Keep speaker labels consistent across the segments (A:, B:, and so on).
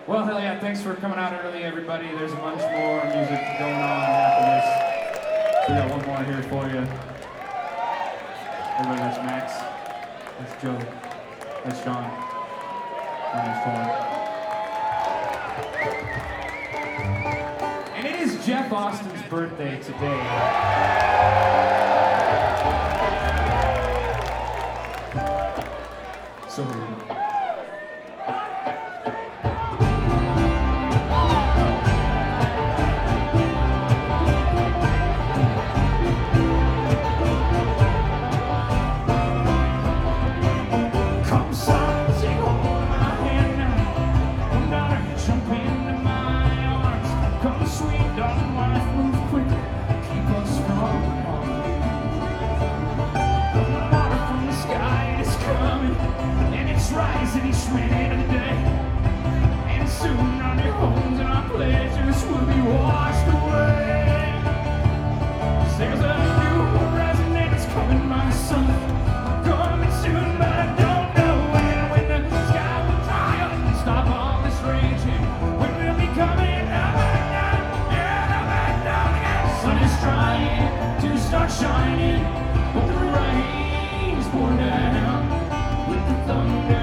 A: Well, hell yeah, thanks for coming out early, everybody. There's a bunch more music going on after this. So we got one more here for you. Everybody, that's Max. That's Joe. That's Sean. My name's Torrin. And it is Jeff Austin's birthday today. So here we go. Rising each minute of the day, and soon our new homes and our pleasures will be washed away. There's a new horizon and it's coming, my son, coming soon, but I don't know when the sky will dry up and stop all this raging, when we'll be coming up and down, yeah, up and down again. The sun is trying to start shining, but the rain's pouring down with the thunder.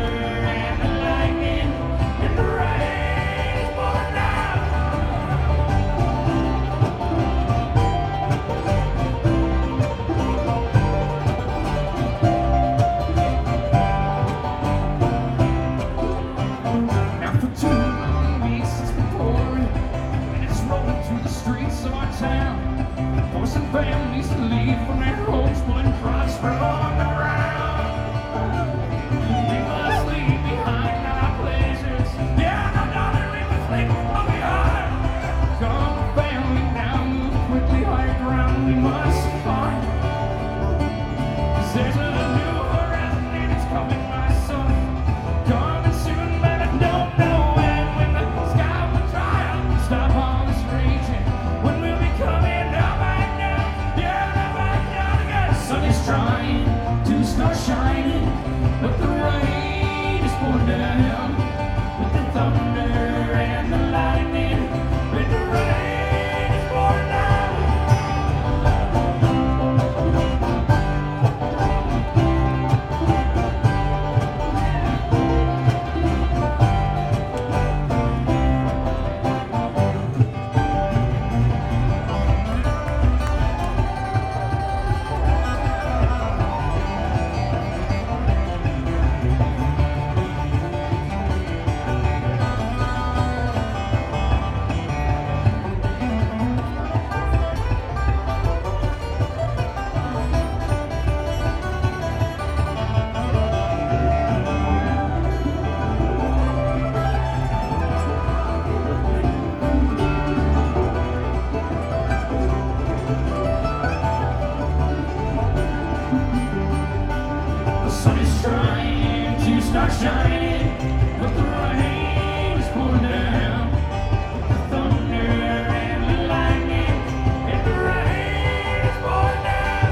A: Forcing families to leave from their homes, pulling prosper on the ground. We must leave behind our pleasures. Yeah, no, darling, we must leave all behind. Come, family, now move quickly, higher ground we must find. 'Cause there's a new horizon and it's coming, my son. Coming soon, but I don't know when the sky will dry up and stop all this raging. When we'll be coming up and down, yeah, up and down again. The sun is trying to start shining, but the rain is pouring down with the thunder and the lightning. With the rain is pouring down. The sun is trying to start shining, but the rain is pouring down. The thunder and the lightning, and the rain is pouring down.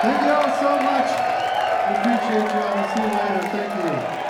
B: Thank you all so much. We appreciate you all. We'll see you later. Thank you.